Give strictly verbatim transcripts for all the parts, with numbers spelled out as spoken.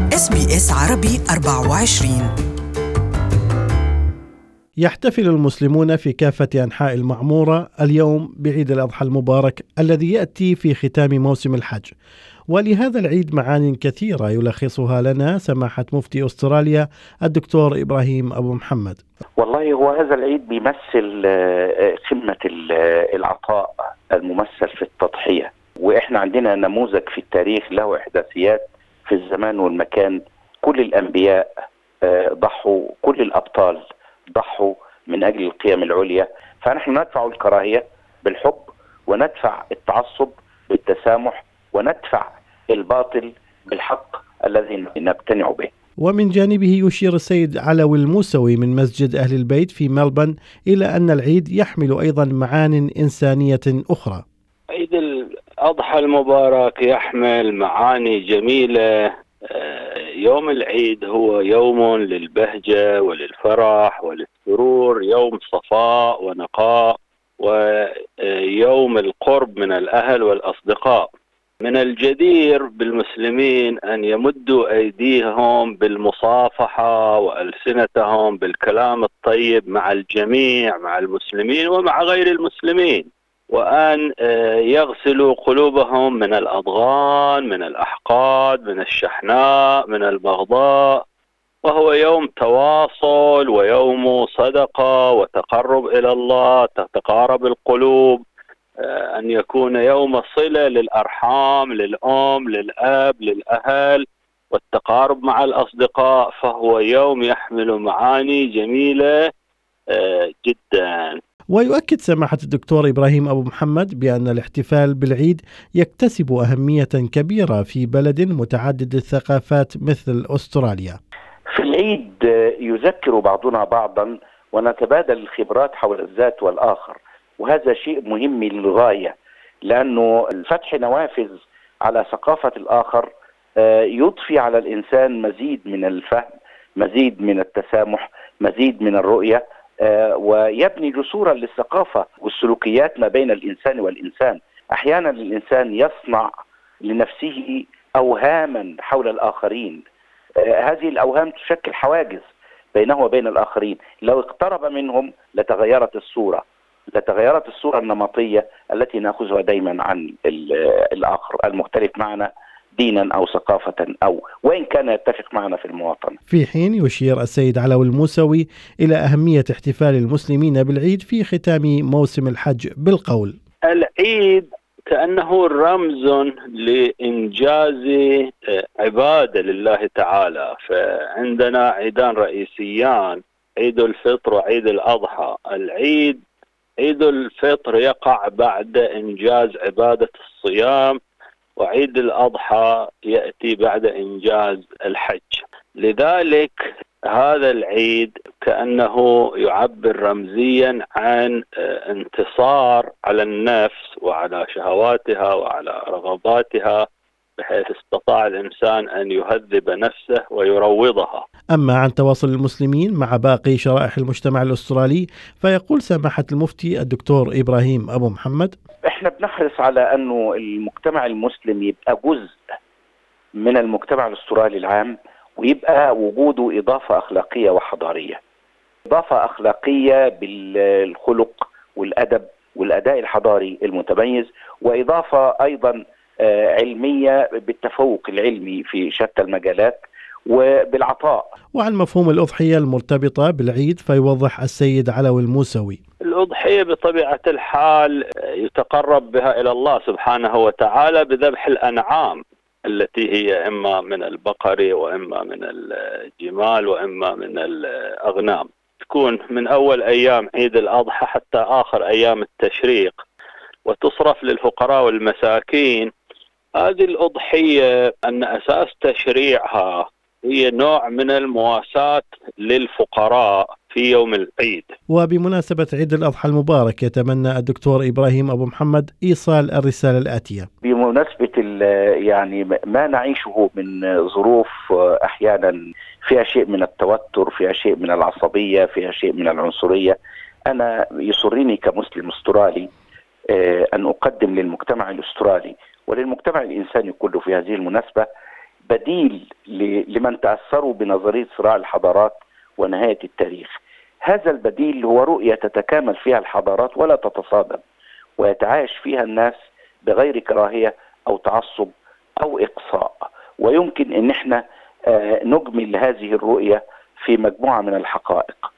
إس بي إس عربي أربعة وعشرين. يحتفل المسلمون في كافة أنحاء المعمورة اليوم بعيد الأضحى المبارك الذي يأتي في ختام موسم الحج، ولهذا العيد معان كثيرة يلخصها لنا سماحة مفتي أستراليا الدكتور إبراهيم أبو محمد. والله هو هذا العيد بيمثل قمة العطاء الممثل في التضحية، وإحنا عندنا نموذج في التاريخ له إحداثيات في الزمان والمكان. كل الأنبياء ضحوا، كل الأبطال ضحوا من أجل القيم العليا، فنحن ندفع الكراهية بالحب، وندفع التعصب بالتسامح، وندفع الباطل بالحق الذي نقتنع به. ومن جانبه يشير السيد علوي الموسوي من مسجد أهل البيت في ملبن إلى أن العيد يحمل أيضا معان إنسانية أخرى. عيد الأضحى المبارك يحمل معاني جميلة. يوم العيد هو يوم للبهجة وللفرح وللسرور، يوم صفاء ونقاء، ويوم القرب من الأهل والأصدقاء. من الجدير بالمسلمين أن يمدوا أيديهم بالمصافحة وألسنتهم بالكلام الطيب مع الجميع، مع المسلمين ومع غير المسلمين، وأن يغسلوا قلوبهم من الأضغان، من الأحقاد، من الشحناء، من البغضاء. وهو يوم تواصل ويوم صدقة وتقرب إلى الله، تتقارب القلوب، أن يكون يوم صلة للأرحام، للأم، للأب، للأهل، والتقارب مع الأصدقاء. فهو يوم يحمل معاني جميلة جدا. ويؤكد سماحة الدكتور إبراهيم أبو محمد بأن الاحتفال بالعيد يكتسب أهمية كبيرة في بلد متعدد الثقافات مثل أستراليا. في العيد يذكر بعضنا بعضا ونتبادل الخبرات حول الذات والآخر، وهذا شيء مهم للغاية، لأنه فتح نوافذ على ثقافة الآخر يضفي على الإنسان مزيد من الفهم، مزيد من التسامح، مزيد من الرؤية، ويبني جسورا للثقافة والسلوكيات ما بين الإنسان والإنسان. أحيانا الإنسان يصنع لنفسه أوهاما حول الآخرين، هذه الأوهام تشكل حواجز بينه وبين الآخرين. لو اقترب منهم لتغيرت الصورة، لتغيرت الصورة النمطية التي نأخذها دايما عن الآخر المختلف معنا دينا أو ثقافة، أو وإن كان يتفق معنا في المواطنة. في حين يشير السيد علوي الموسوي إلى أهمية احتفال المسلمين بالعيد في ختام موسم الحج بالقول: العيد كأنه رمز لإنجاز عبادة لله تعالى. فعندنا عيدان رئيسيان، عيد الفطر وعيد الأضحى. العيد عيد الفطر يقع بعد إنجاز عبادة الصيام، وعيد الأضحى يأتي بعد إنجاز الحج. لذلك هذا العيد كأنه يعبر رمزيا عن انتصار على النفس وعلى شهواتها وعلى رغباتها، بحيث استطاع الإنسان أن يهذب نفسه ويروضها. أما عن تواصل المسلمين مع باقي شرائح المجتمع الأسترالي فيقول سماحة المفتي الدكتور إبراهيم أبو محمد: احنا بنحرص على أنه المجتمع المسلم يبقى جزء من المجتمع الأسترالي العام، ويبقى وجوده إضافة أخلاقية وحضارية، إضافة أخلاقية بالخلق والأدب والأداء الحضاري المتميز، وإضافة أيضا علمية بالتفوق العلمي في شتى المجالات وبالعطاء. وعن مفهوم الأضحية المرتبطة بالعيد فيوضح السيد علوي الموسوي: الأضحية بطبيعة الحال يتقرب بها إلى الله سبحانه وتعالى بذبح الأنعام التي هي إما من البقر وإما من الجمال وإما من الأغنام. تكون من أول أيام عيد الأضحى حتى آخر أيام التشريق، وتصرف للفقراء والمساكين. هذه الأضحية أن أساس تشريعها هي نوع من المواساة للفقراء في يوم العيد. وبمناسبة عيد الأضحى المبارك يتمنى الدكتور إبراهيم أبو محمد إيصال الرسالة الآتية: بمناسبة يعني ما نعيشه من ظروف أحيانا فيها شيء من التوتر، فيها شيء من العصبية، فيها شيء من العنصرية، أنا يسرني كمسلم أسترالي أن أقدم للمجتمع الأسترالي وللمجتمع الإنساني كله في هذه المناسبة بديل لمن تأثروا بنظرية صراع الحضارات ونهاية التاريخ. هذا البديل هو رؤية تتكامل فيها الحضارات ولا تتصادم، ويتعايش فيها الناس بغير كراهية أو تعصب أو إقصاء. ويمكن أن احنا نجمل هذه الرؤية في مجموعة من الحقائق.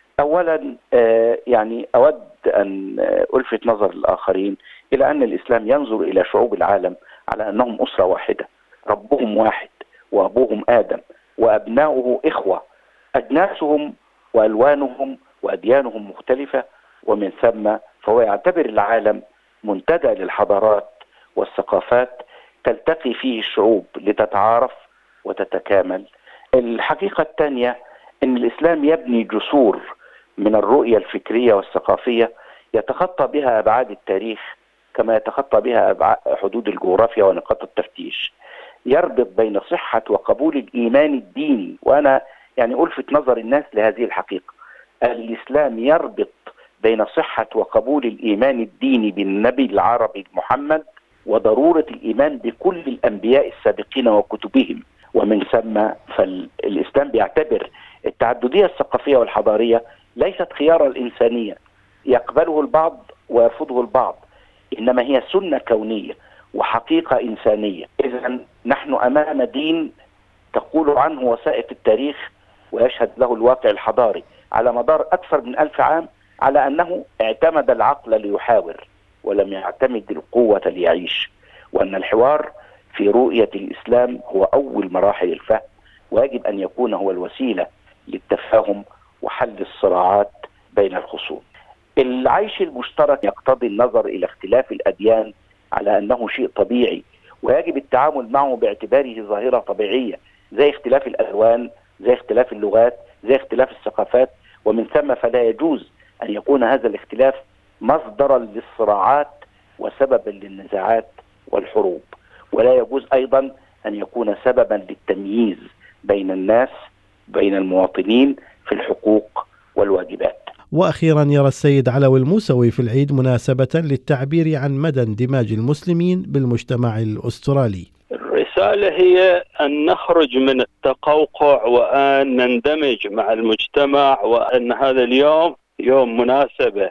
أولا يعني أود أن ألفت نظر الآخرين إلى أن الإسلام ينظر إلى شعوب العالم على أنهم أسرة واحدة، ربهم واحد وأبوهم آدم وأبناؤه إخوة، أجناسهم وألوانهم وأديانهم مختلفة، ومن ثم فهو يعتبر العالم منتدى للحضارات والثقافات تلتقي فيه الشعوب لتتعارف وتتكامل. الحقيقة الثانية أن الإسلام يبني جسور من الرؤية الفكرية والثقافية يتخطى بها أبعاد التاريخ كما يتخطى بها حدود الجغرافيا ونقاط التفتيش. يربط بين صحة وقبول الإيمان الديني، وأنا يعني ألفت نظر الناس لهذه الحقيقة. الإسلام يربط بين صحة وقبول الإيمان الديني بالنبي العربي محمد وضرورة الإيمان بكل الأنبياء السابقين وكتبهم، ومن ثم فالإسلام بيعتبر التعددية الثقافية والحضارية ليست خيار الإنسانية يقبله البعض ويرفضه البعض، إنما هي سنة كونية وحقيقة إنسانية. إذن نحن أمام دين تقول عنه وثائق التاريخ ويشهد له الواقع الحضاري على مدار أكثر من ألف عام على أنه اعتمد العقل ليحاور ولم يعتمد القوة ليعيش، وأن الحوار في رؤية الإسلام هو أول مراحل الفهم، ويجب أن يكون هو الوسيلة للتفاهم وحل الصراعات بين الخصوم. العيش المشترك يقتضي النظر إلى اختلاف الأديان على أنه شيء طبيعي، ويجب التعامل معه باعتباره ظاهرة طبيعية زي اختلاف الألوان، زي اختلاف اللغات، زي اختلاف الثقافات، ومن ثم فلا يجوز أن يكون هذا الاختلاف مصدرا للصراعات وسببا للنزاعات والحروب، ولا يجوز أيضا أن يكون سببا للتمييز بين الناس بين المواطنين في الحقوق والواجبات. وأخيرا يرى السيد علوي الموسوي في العيد مناسبة للتعبير عن مدى اندماج المسلمين بالمجتمع الأسترالي. الرسالة هي أن نخرج من التقوقع وأن نندمج مع المجتمع، وأن هذا اليوم يوم مناسبة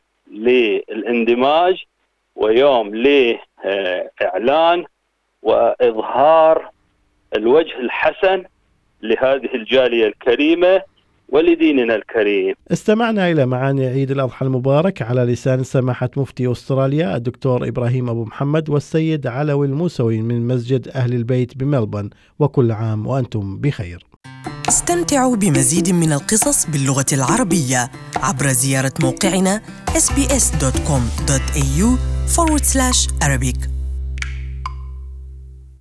للاندماج ويوم لإعلان وإظهار الوجه الحسن لهذه الجالية الكريمة ولديننا الكريم. استمعنا إلى معاني عيد الأضحى المبارك على لسان سماحة مفتي أستراليا الدكتور إبراهيم أبو محمد والسيد علوي الموسوي من مسجد أهل البيت بملبورن، وكل عام وأنتم بخير. استمتعوا بمزيد من القصص باللغة العربية عبر زيارة موقعنا إس بي إس دوت كوم دوت إيه يو forward slash Arabic.